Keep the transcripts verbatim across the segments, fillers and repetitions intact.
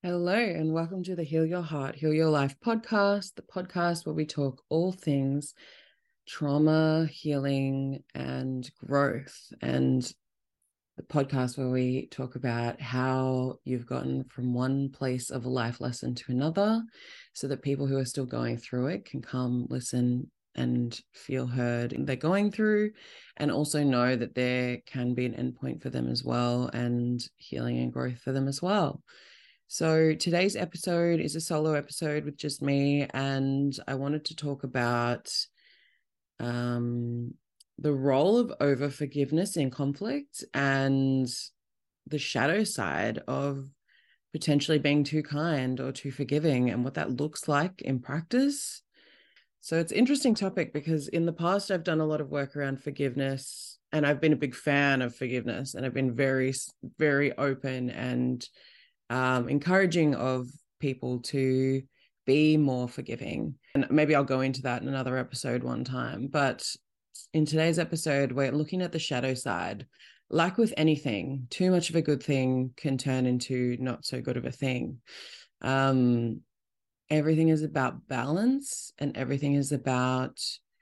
Hello, and welcome to the Heal Your Heart, Heal Your Life podcast, the podcast where we talk all things trauma, healing, and growth. And the podcast where we talk about how you've gotten from one place of a life lesson to another so that people who are still going through it can come listen and feel heard in they're going through, and also know that there can be an endpoint for them as well, and healing and growth for them as well. So today's episode is a solo episode with just me, and I wanted to talk about um, the role of over forgiveness in conflict and the shadow side of potentially being too kind or too forgiving and what that looks like in practice. So it's an interesting topic because in the past I've done a lot of work around forgiveness, and I've been a big fan of forgiveness, and I've been very, very open and um, encouraging of people to be more forgiving. And maybe I'll go into that in another episode one time. But in today's episode, we're looking at the shadow side. Like with anything, too much of a good thing can turn into not so good of a thing. Um, everything is about balance, and everything is about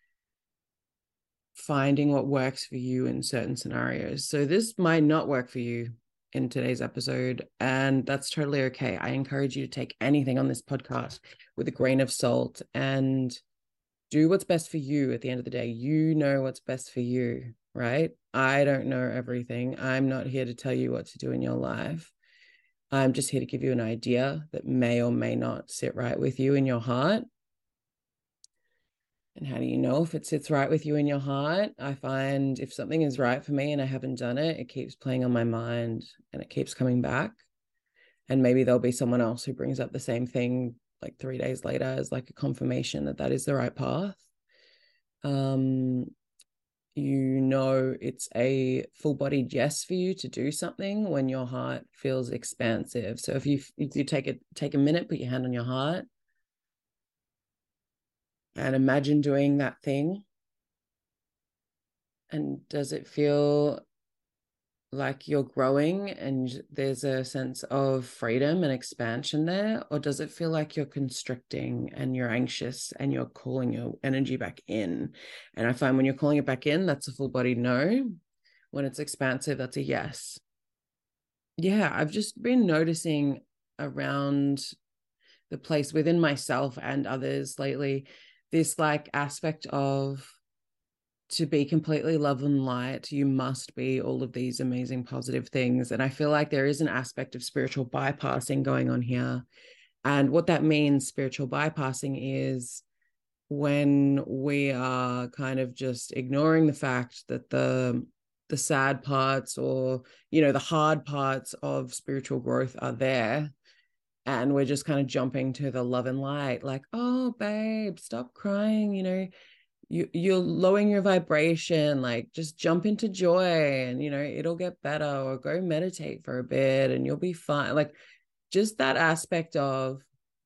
finding what works for you in certain scenarios. So this might not work for you in today's episode, and that's totally okay. I encourage you to take anything on this podcast with a grain of salt and do what's best for you. At the end of the day, you know what's best for you, right? I don't know everything. I'm not here to tell you what to do in your life. I'm just here to give you an idea that may or may not sit right with you in your heart. And how do you know if it sits right with you in your heart? I find if something is right for me and I haven't done it, it keeps playing on my mind and it keeps coming back. And maybe there'll be someone else who brings up the same thing like three days later as like a confirmation that that is the right path. Um, you know, it's a full-bodied yes for you to do something when your heart feels expansive. So if you if you take it take a minute, put your hand on your heart, and imagine doing that thing. And does it feel like you're growing and there's a sense of freedom and expansion there? Or does it feel like you're constricting and you're anxious and you're calling your energy back in? And I find when you're calling it back in, that's a full body no. When it's expansive, that's a yes. Yeah, I've just been noticing around the place within myself and others lately, this like aspect of, to be completely love and light, you must be all of these amazing positive things. And I feel like there is an aspect of spiritual bypassing going on here. And what that means, spiritual bypassing, is when we are kind of just ignoring the fact that the the sad parts, or you know the hard parts of spiritual growth are there, and we're just kind of jumping to the love and light, like, oh babe, stop crying, you know you you're lowering your vibration, like just jump into joy and you know it'll get better, or go meditate for a bit and you'll be fine. Like just that aspect of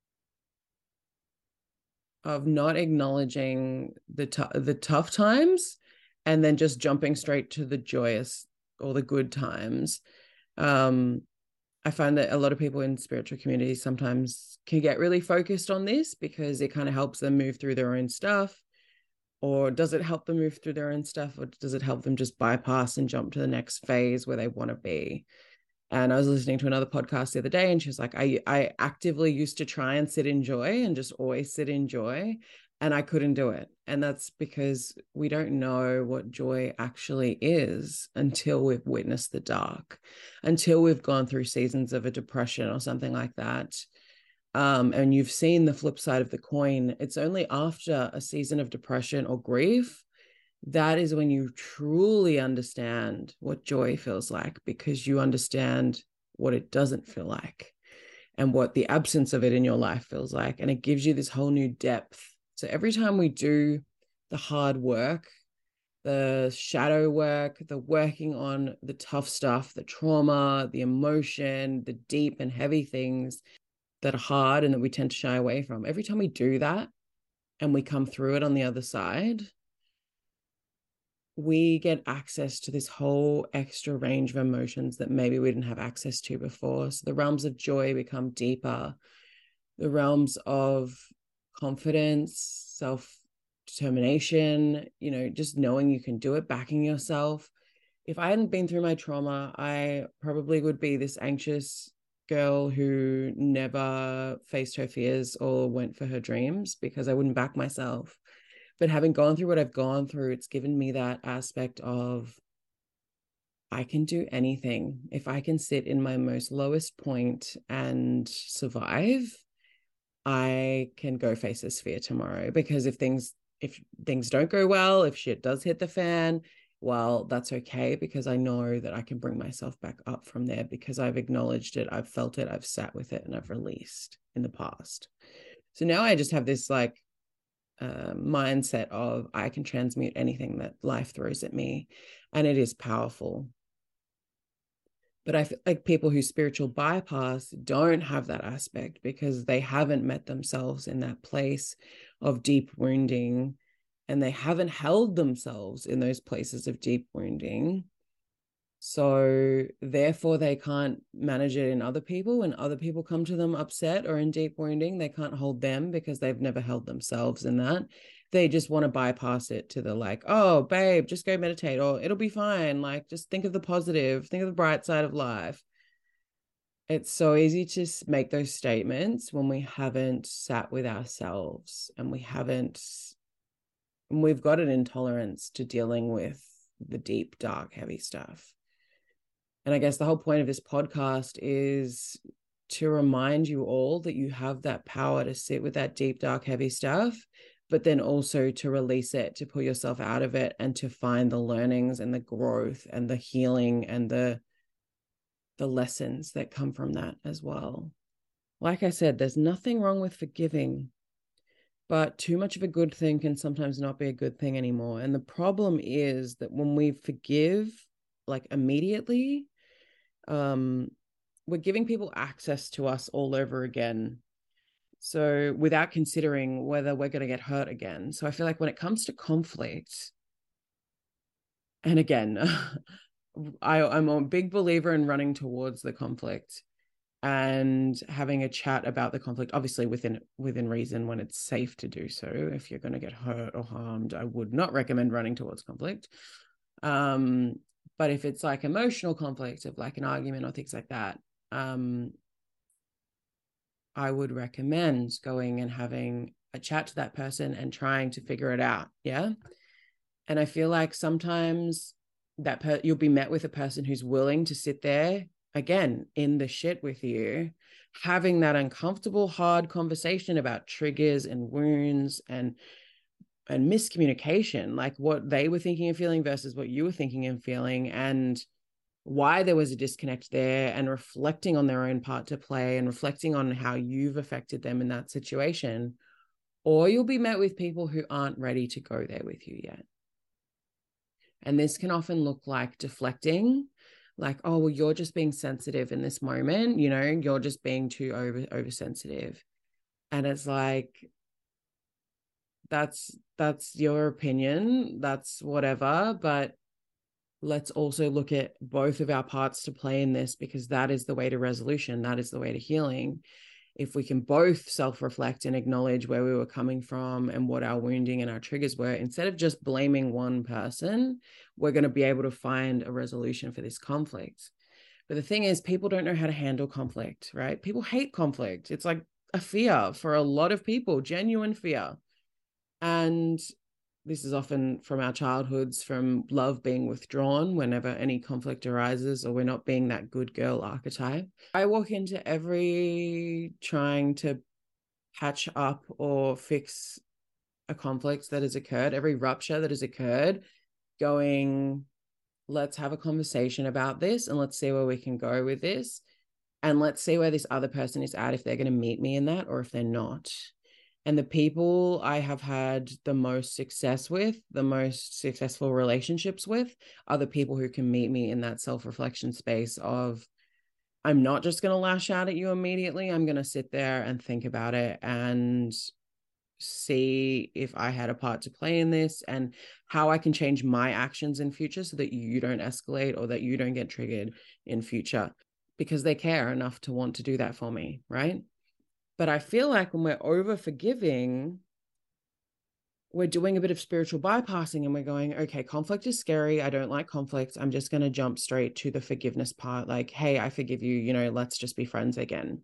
of not acknowledging the t- the tough times and then just jumping straight to the joyous or the good times. um I find that a lot of people in spiritual communities sometimes can get really focused on this because it kind of helps them move through their own stuff. Or does it help them move through their own stuff, or does it help them just bypass and jump to the next phase where they want to be? And I was listening to another podcast the other day, and she was like, I, I actively used to try and sit in joy and just always sit in joy, and I couldn't do it. And that's because we don't know what joy actually is until we've witnessed the dark, until we've gone through seasons of a depression or something like that. Um, and you've seen the flip side of the coin. It's only after a season of depression or grief that is when you truly understand what joy feels like, because you understand what it doesn't feel like and what the absence of it in your life feels like. And it gives you this whole new depth. So every time we do the hard work, the shadow work, the working on the tough stuff, the trauma, the emotion, the deep and heavy things that are hard and that we tend to shy away from. Every time we do that and we come through it on the other side, we get access to this whole extra range of emotions that maybe we didn't have access to before. So the realms of joy become deeper. The realms of confidence, self-determination, you know, just knowing you can do it, backing yourself. If I hadn't been through my trauma, I probably would be this anxious girl who never faced her fears or went for her dreams because I wouldn't back myself. But having gone through what I've gone through, it's given me that aspect of I can do anything. If I can sit in my most lowest point and survive, I can go face this fear tomorrow. Because if things if things don't go well, if shit does hit the fan, well, that's okay, because I know that I can bring myself back up from there because I've acknowledged it, I've felt it, I've sat with it, and I've released in the past. So now I just have this like uh, mindset of I can transmute anything that life throws at me, and it is powerful. But I feel like people who spiritual bypass don't have that aspect because they haven't met themselves in that place of deep wounding, and they haven't held themselves in those places of deep wounding. So therefore they can't manage it in other people. When other people come to them upset or in deep wounding, they can't hold them because they've never held themselves in that. They just want to bypass it to the like, oh, babe, just go meditate, or it'll be fine. Like, just think of the positive, think of the bright side of life. It's so easy to make those statements when we haven't sat with ourselves and we haven't, and we've got an intolerance to dealing with the deep, dark, heavy stuff. And I guess the whole point of this podcast is to remind you all that you have that power to sit with that deep, dark, heavy stuff, but then also to release it, to pull yourself out of it, and to find the learnings and the growth and the healing and the, the lessons that come from that as well. Like I said, there's nothing wrong with forgiving, but too much of a good thing can sometimes not be a good thing anymore. And the problem is that when we forgive, like immediately, um, we're giving people access to us all over again. So without considering whether we're going to get hurt again. So I feel like when it comes to conflict, and again, I, I'm a big believer in running towards the conflict and having a chat about the conflict, obviously within within reason, when it's safe to do so. If you're going to get hurt or harmed, I would not recommend running towards conflict. Um, but if it's like emotional conflict of like an argument or things like that, um, I would recommend going and having a chat to that person and trying to figure it out. Yeah. And I feel like sometimes that per- you'll be met with a person who's willing to sit there again in the shit with you, having that uncomfortable, hard conversation about triggers and wounds and and miscommunication, like what they were thinking and feeling versus what you were thinking and feeling, and why there was a disconnect there, and reflecting on their own part to play and reflecting on how you've affected them in that situation. Or you'll be met with people who aren't ready to go there with you yet. And this can often look like deflecting, like, oh, well, you're just being sensitive in this moment, you know, you're just being too over oversensitive. And it's like, that's that's your opinion, that's whatever, but let's also look at both of our parts to play in this, because that is the way to resolution, that is the way to healing. If we can both self-reflect and acknowledge where we were coming from and what our wounding and our triggers were, instead of just blaming one person, we're going to be able to find a resolution for this conflict. But the thing is, people don't know how to handle conflict, right? People hate conflict. It's like a fear for a lot of people, genuine fear. And this is often from our childhoods, from love being withdrawn whenever any conflict arises, or we're not being that good girl archetype. I walk into every trying to patch up or fix a conflict that has occurred, every rupture that has occurred, going, let's have a conversation about this and let's see where we can go with this. And let's see where this other person is at, if they're going to meet me in that or if they're not. And the people I have had the most success with, the most successful relationships with, are the people who can meet me in that self-reflection space of, I'm not just going to lash out at you immediately. I'm going to sit there and think about it and see if I had a part to play in this and how I can change my actions in future so that you don't escalate or that you don't get triggered in future, because they care enough to want to do that for me, right? But I feel like when we're over forgiving, we're doing a bit of spiritual bypassing and we're going, okay, conflict is scary. I don't like conflict. I'm just going to jump straight to the forgiveness part. Like, hey, I forgive you. You know, let's just be friends again.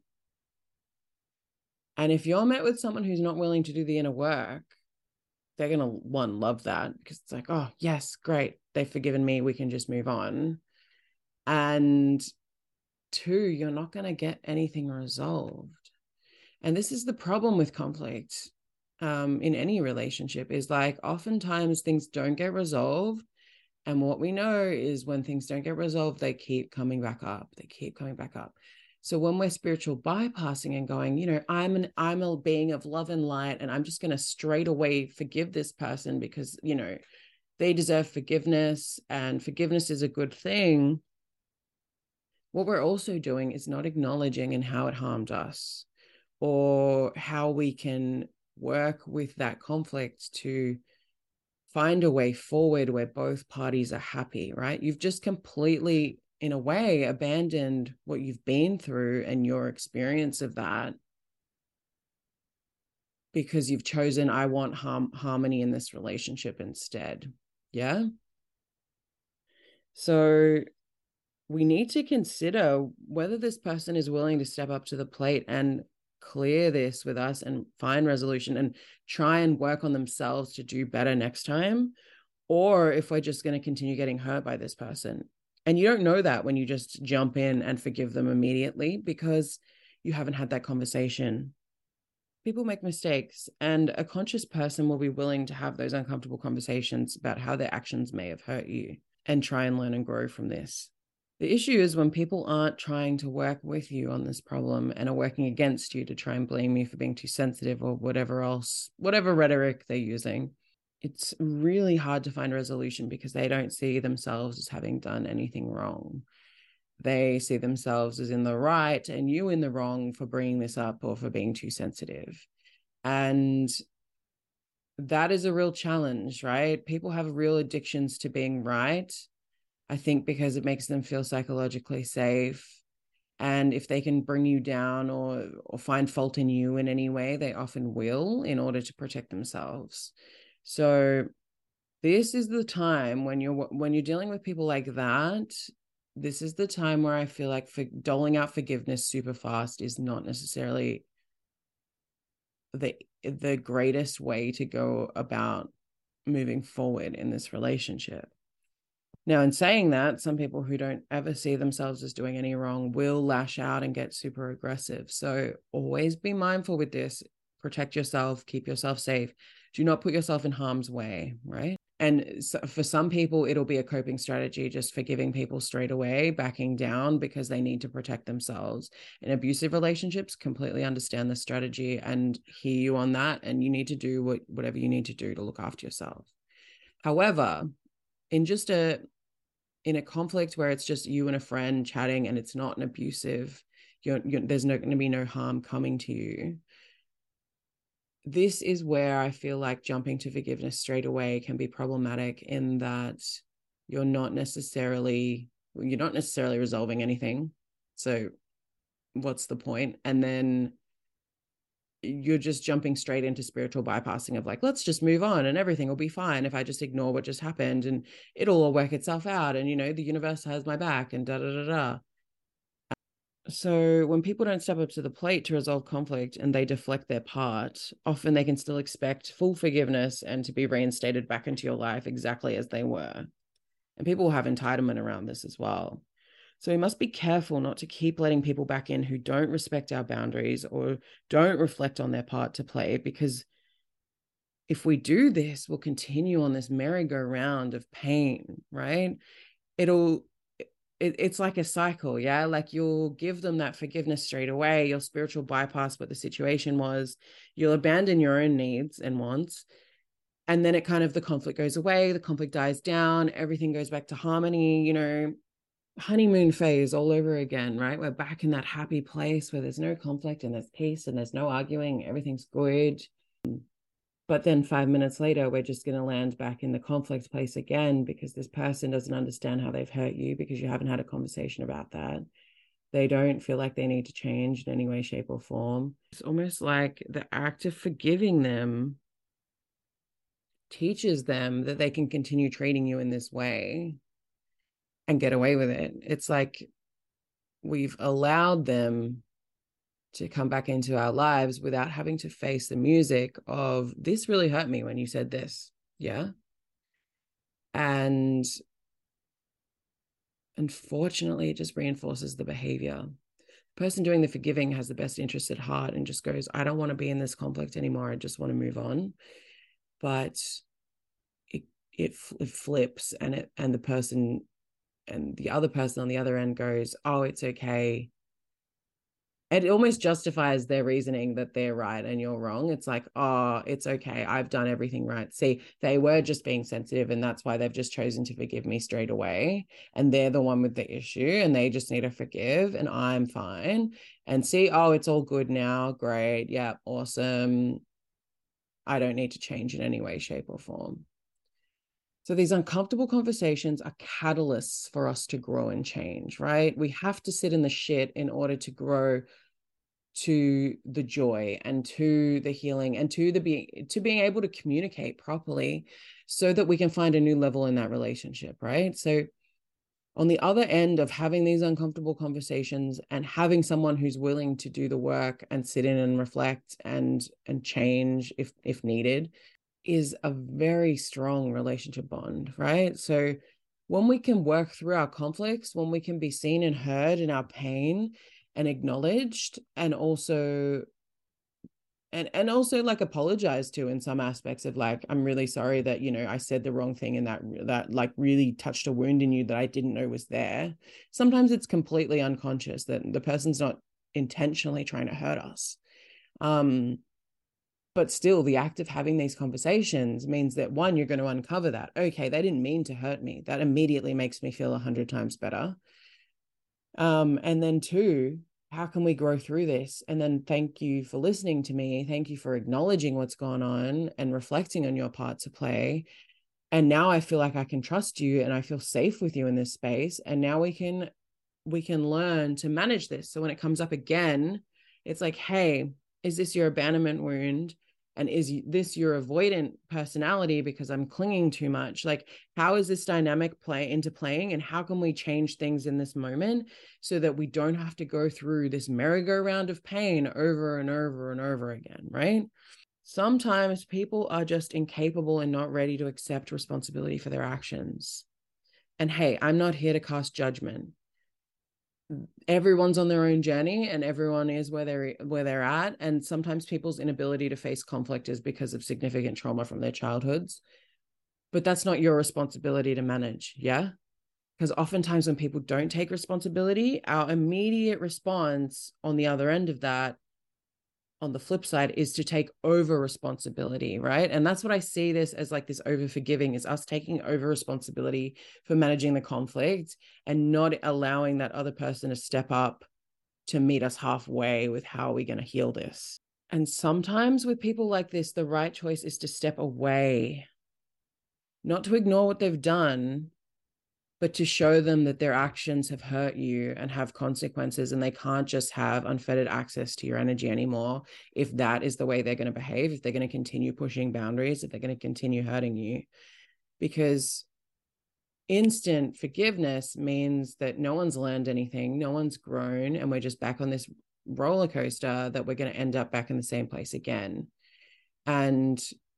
And if you're met with someone who's not willing to do the inner work, they're going to, one, love that because it's like, oh, yes, great. They've forgiven me. We can just move on. And two, you're not going to get anything resolved. And this is the problem with conflict um, in any relationship, is like oftentimes things don't get resolved. And what we know is when things don't get resolved, they keep coming back up. They keep coming back up. So when we're spiritual bypassing and going, you know, I'm an I'm a being of love and light, and I'm just going to straight away forgive this person because, you know, they deserve forgiveness and forgiveness is a good thing. What we're also doing is not acknowledging in how it harmed us or how we can work with that conflict to find a way forward where both parties are happy, right? You've just completely, in a way, abandoned what you've been through and your experience of that because you've chosen, I want harm, harmony in this relationship instead. Yeah. So we need to consider whether this person is willing to step up to the plate and clear this with us and find resolution and try and work on themselves to do better next time, or if we're just going to continue getting hurt by this person. And you don't know that when you just jump in and forgive them immediately because you haven't had that conversation. People make mistakes, and a conscious person will be willing to have those uncomfortable conversations about how their actions may have hurt you and try and learn and grow from this. The issue is when people aren't trying to work with you on this problem and are working against you to try and blame you for being too sensitive or whatever else, whatever rhetoric they're using. It's really hard to find resolution because they don't see themselves as having done anything wrong. They see themselves as in the right and you in the wrong for bringing this up or for being too sensitive. And that is a real challenge, right? People have real addictions to being right. I think because it makes them feel psychologically safe. And if they can bring you down or, or find fault in you in any way, they often will in order to protect themselves. So this is the time when you're when you're dealing with people like that, this is the time where I feel like for doling out forgiveness super fast is not necessarily the the greatest way to go about moving forward in this relationship. Now, in saying that, some people who don't ever see themselves as doing any wrong will lash out and get super aggressive. So always be mindful with this. Protect yourself, keep yourself safe. Do not put yourself in harm's way, right? And so for some people, it'll be a coping strategy, just forgiving people straight away, backing down because they need to protect themselves. In abusive relationships, completely understand the strategy and hear you on that. And you need to do what, whatever you need to do to look after yourself. However, in just a in a conflict where it's just you and a friend chatting and it's not an abusive, you're, you're, there's no going to be no harm coming to you. This is where I feel like jumping to forgiveness straight away can be problematic in that you're not necessarily, you're not necessarily resolving anything. So what's the point? And then you're just jumping straight into spiritual bypassing of like, let's just move on and everything will be fine if I just ignore what just happened and it'll all work itself out. And, you know, the universe has my back and da, da, da, da. So when people don't step up to the plate to resolve conflict and they deflect their part, often they can still expect full forgiveness and to be reinstated back into your life exactly as they were. And people have entitlement around this as well. So we must be careful not to keep letting people back in who don't respect our boundaries or don't reflect on their part to play, because if we do this, we'll continue on this merry-go-round of pain, right? It'll, it, it's like a cycle, yeah? Like you'll give them that forgiveness straight away, you'll spiritual bypass what the situation was, you'll abandon your own needs and wants, and then it kind of, the conflict goes away, the conflict dies down, everything goes back to harmony, you know, honeymoon phase all over again, right? We're back in that happy place where there's no conflict and there's peace and there's no arguing, everything's good. But then five minutes later, we're just going to land back in the conflict place again because this person doesn't understand how they've hurt you because you haven't had a conversation about that. They don't feel like they need to change in any way, shape, or form. It's almost like the act of forgiving them teaches them that they can continue treating you in this way and get away with it. It's like we've allowed them to come back into our lives without having to face the music of, this really hurt me when you said this. Yeah. And unfortunately, it just reinforces the behavior. The person doing the forgiving has the best interest at heart and just goes, I don't want to be in this conflict anymore. I just want to move on. But it, it, it flips and it, and the person and the other person on the other end goes, oh, it's okay. It almost justifies their reasoning that they're right and you're wrong. It's like, oh, it's okay. I've done everything right. See, they were just being sensitive and that's why they've just chosen to forgive me straight away. And they're the one with the issue and they just need to forgive and I'm fine. And see, oh, it's all good now. Great. Yeah, awesome. I don't need to change in any way, shape, or form. So these uncomfortable conversations are catalysts for us to grow and change, right? We have to sit in the shit in order to grow to the joy and to the healing and to the being to being able to communicate properly so that we can find a new level in that relationship, right? So on the other end of having these uncomfortable conversations and having someone who's willing to do the work and sit in and reflect and and change if if needed is a very strong relationship bond, right? So when we can work through our conflicts, when we can be seen and heard in our pain and acknowledged and also and and also like apologized to in some aspects of like, I'm really sorry that, you know, I said the wrong thing and that that like really touched a wound in you that I didn't know was there. Sometimes it's completely unconscious that the person's not intentionally trying to hurt us. Um, but still the act of having these conversations means that one, you're going to uncover that, okay, they didn't mean to hurt me. That immediately makes me feel a hundred times better. Um, and then two, how can we grow through this? And then thank you for listening to me. Thank you for acknowledging what's gone on and reflecting on your part to play. And now I feel like I can trust you and I feel safe with you in this space. And now we can, we can learn to manage this. So when it comes up again, it's like, hey, is this your abandonment wound? And is this your avoidant personality because I'm clinging too much? Like, how is this dynamic play into playing? And how can we change things in this moment so that we don't have to go through this merry-go-round of pain over and over and over again, right? Sometimes people are just incapable and not ready to accept responsibility for their actions. And hey, I'm not here to cast judgment. Everyone's on their own journey and everyone is where they're where they're at, and sometimes people's inability to face conflict is because of significant trauma from their childhoods, but that's not your responsibility to manage. Yeah, because oftentimes when people don't take responsibility, our immediate response on the other end of that, on the flip side, is to take over responsibility, right? And that's what I see this as, like this over forgiving is us taking over responsibility for managing the conflict and not allowing that other person to step up to meet us halfway with how are we going to heal this. And sometimes with people like this, the right choice is to step away, not to ignore what they've done, but to show them that their actions have hurt you and have consequences, and they can't just have unfettered access to your energy anymore if that is the way they're going to behave, if they're going to continue pushing boundaries, if they're going to continue hurting you. Because instant forgiveness means that no one's learned anything, no one's grown, and we're just back on this roller coaster that we're going to end up back in the same place again. And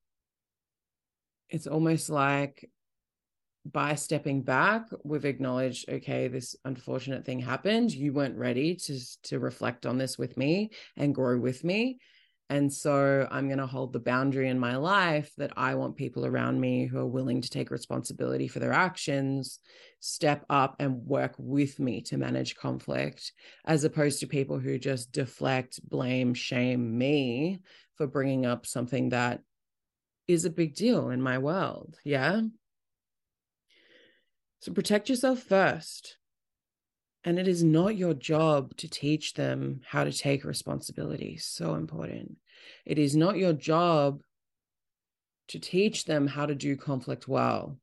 it's almost like, by stepping back, we've acknowledged, okay, this unfortunate thing happened. You weren't ready to, to reflect on this with me and grow with me. And so I'm going to hold the boundary in my life that I want people around me who are willing to take responsibility for their actions, step up and work with me to manage conflict, as opposed to people who just deflect, blame, shame me for bringing up something that is a big deal in my world. Yeah. So protect yourself first. And it is not your job to teach them how to take responsibility. So important. It is not your job to teach them how to do conflict well.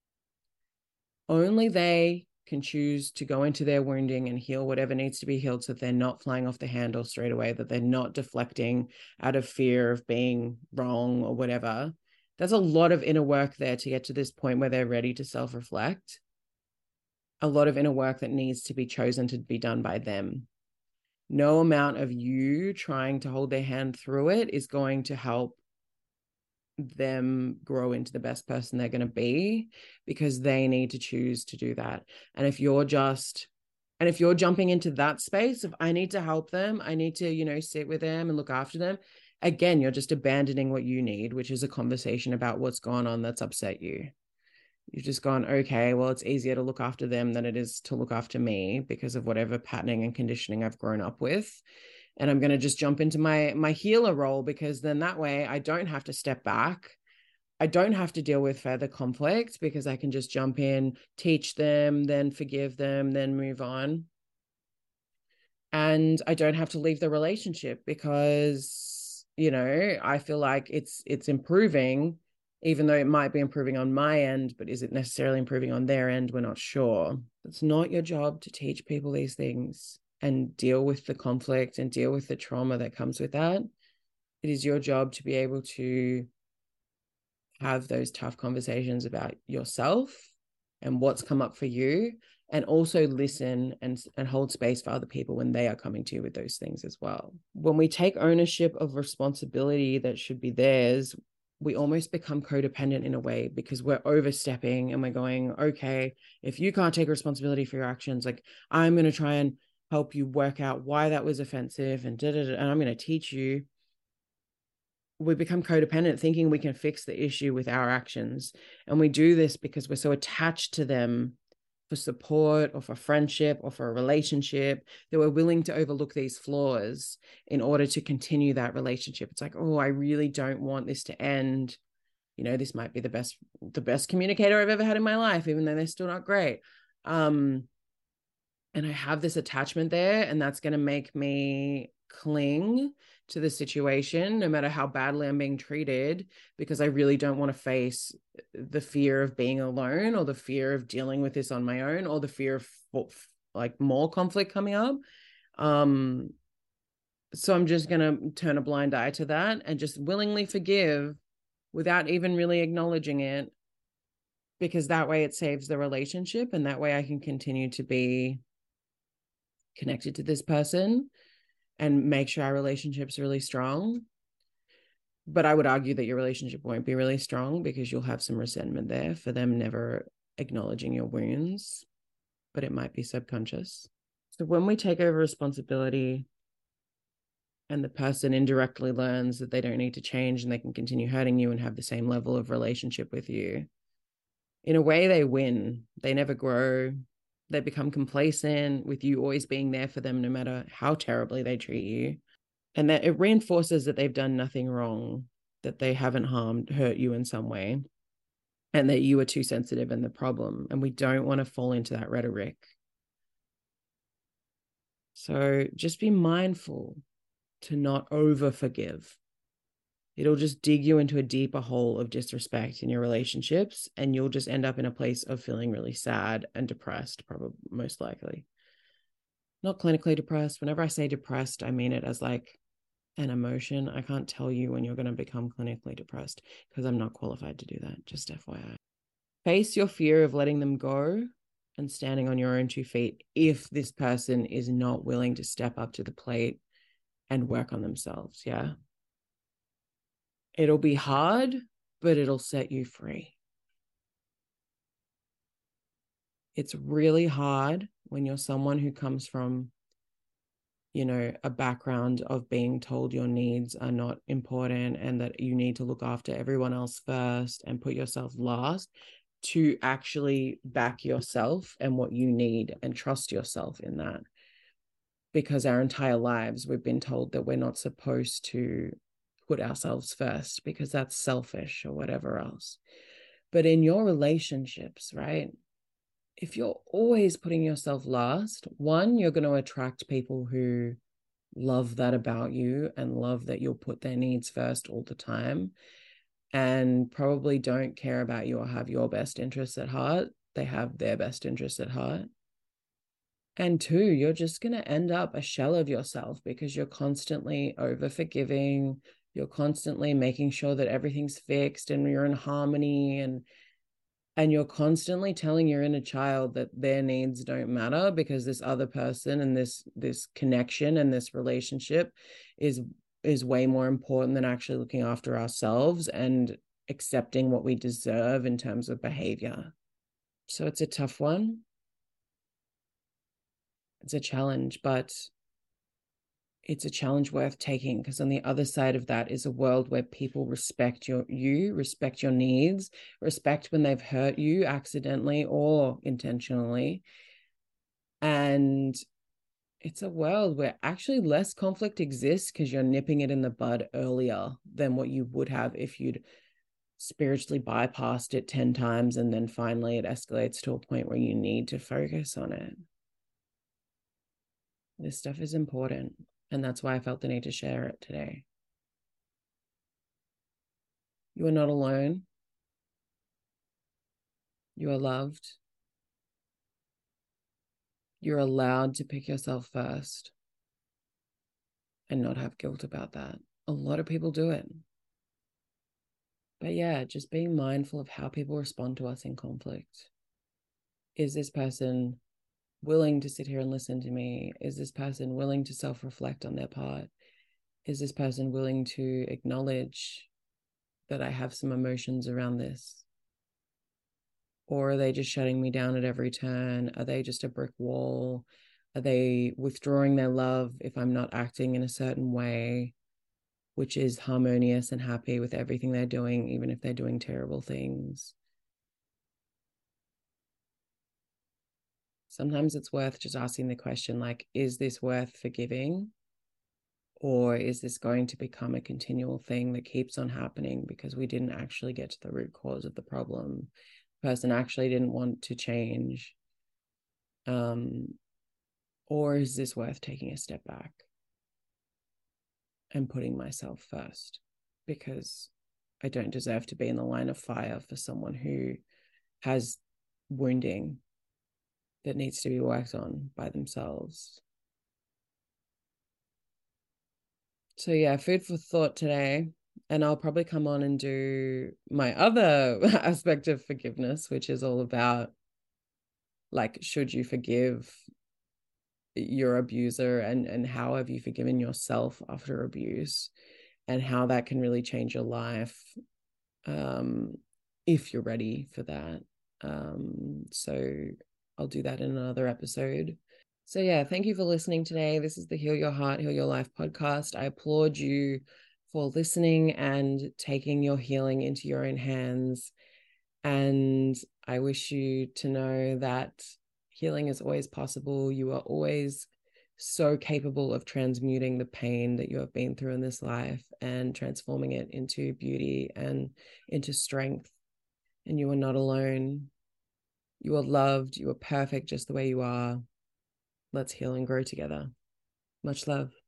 Only they can choose to go into their wounding and heal whatever needs to be healed so that they're not flying off the handle straight away, that they're not deflecting out of fear of being wrong or whatever. There's a lot of inner work there to get to this point where they're ready to self-reflect. A lot of inner work that needs to be chosen to be done by them. No amount of you trying to hold their hand through it is going to help them grow into the best person they're going to be, because they need to choose to do that. And if you're just, and if you're jumping into that space of, I need to help them, I need to, you know, sit with them and look after them, again, you're just abandoning what you need, which is a conversation about what's gone on that's upset you. You've just gone, okay, well, it's easier to look after them than it is to look after me because of whatever patterning and conditioning I've grown up with. And I'm going to just jump into my my healer role, because then that way I don't have to step back. I don't have to deal with further conflict, because I can just jump in, teach them, then forgive them, then move on. And I don't have to leave the relationship because, you know, I feel like it's it's improving, even though it might be improving on my end, but is it necessarily improving on their end? We're not sure. It's not your job to teach people these things and deal with the conflict and deal with the trauma that comes with that. It is your job to be able to have those tough conversations about yourself and what's come up for you, and also listen and, and hold space for other people when they are coming to you with those things as well. When we take ownership of responsibility that should be theirs, we almost become codependent in a way, because we're overstepping and we're going, okay, if you can't take responsibility for your actions, like, I'm going to try and help you work out why that was offensive, and da, da, da, and I'm going to teach you. We become codependent, thinking we can fix the issue with our actions. And we do this because we're so attached to them for support or for friendship or for a relationship, that we're willing to overlook these flaws in order to continue that relationship. It's like, oh, I really don't want this to end. You know, this might be the best, the best communicator I've ever had in my life, even though they're still not great. Um, and I have this attachment there, and that's going to make me cling to the situation, no matter how badly I'm being treated, because I really don't want to face the fear of being alone, or the fear of dealing with this on my own, or the fear of like more conflict coming up. Um, so I'm just going to turn a blind eye to that and just willingly forgive without even really acknowledging it, because that way it saves the relationship, and that way I can continue to be connected to this person and make sure our relationship's really strong. But I would argue that your relationship won't be really strong, because you'll have some resentment there for them never acknowledging your wounds, but it might be subconscious. So when we take over responsibility and the person indirectly learns that they don't need to change and they can continue hurting you and have the same level of relationship with you, in a way they win. They never grow. They become complacent with you always being there for them, no matter how terribly they treat you. And that it reinforces that they've done nothing wrong, that they haven't harmed, hurt you in some way, and that you are too sensitive and the problem. And we don't want to fall into that rhetoric. So just be mindful to not over forgive. It'll just dig you into a deeper hole of disrespect in your relationships, and you'll just end up in a place of feeling really sad and depressed, probably most likely. Not clinically depressed. Whenever I say depressed, I mean it as like an emotion. I can't tell you when you're going to become clinically depressed, because I'm not qualified to do that, just F Y I. Face your fear of letting them go and standing on your own two feet if this person is not willing to step up to the plate and work on themselves. Yeah. It'll be hard, but it'll set you free. It's really hard when you're someone who comes from, you know, a background of being told your needs are not important and that you need to look after everyone else first and put yourself last, to actually back yourself and what you need and trust yourself in that. Because our entire lives we've been told that we're not supposed to put ourselves first because that's selfish or whatever else. But in your relationships, right, if you're always putting yourself last, one, you're going to attract people who love that about you and love that you'll put their needs first all the time. and probably don't care about you or have your best interests at heart. They have their best interests at heart. And two, you're just going to end up a shell of yourself because you're constantly over forgiving. You're constantly making sure that everything's fixed and you're in harmony, and and you're constantly telling your inner child that their needs don't matter because this other person and this this connection and this relationship is is way more important than actually looking after ourselves and accepting what we deserve in terms of behavior. So it's a tough one. It's a challenge, but it's a challenge worth taking, because on the other side of that is a world where people respect your you, respect your needs, respect when they've hurt you accidentally or intentionally. And it's a world where actually less conflict exists because you're nipping it in the bud earlier than what you would have if you'd spiritually bypassed it ten times and then finally it escalates to a point where you need to focus on it. This stuff is important, and that's why I felt the need to share it today. You are not alone. You are loved. You're allowed to pick yourself first and not have guilt about that. A lot of people do it. But yeah, just being mindful of how people respond to us in conflict. Is this person willing to sit here and listen to me? Is this person willing to self-reflect on their part? Is this person willing to acknowledge that I have some emotions around this? Or are they just shutting me down at every turn? Are they just a brick wall? Are they withdrawing their love if I'm not acting in a certain way, which is harmonious and happy with everything they're doing, even if they're doing terrible things? Sometimes it's worth just asking the question, like, is this worth forgiving? Or is this going to become a continual thing that keeps on happening because we didn't actually get to the root cause of the problem? The person actually didn't want to change. Um, or is this worth taking a step back and putting myself first? Because I don't deserve to be in the line of fire for someone who has wounding that needs to be worked on by themselves. So yeah, food for thought today. And I'll probably come on and do my other aspect of forgiveness, which is all about, like, should you forgive your abuser, and and how have you forgiven yourself after abuse, and how that can really change your life, um, if you're ready for that. Um, so I'll do that in another episode. So yeah, thank you for listening today. This is the Heal Your Heart, Heal Your Life podcast. I applaud you for listening and taking your healing into your own hands. And I wish you to know that healing is always possible. You are always so capable of transmuting the pain that you have been through in this life and transforming it into beauty and into strength. And you are not alone. You are loved. You are perfect just the way you are. Let's heal and grow together. Much love.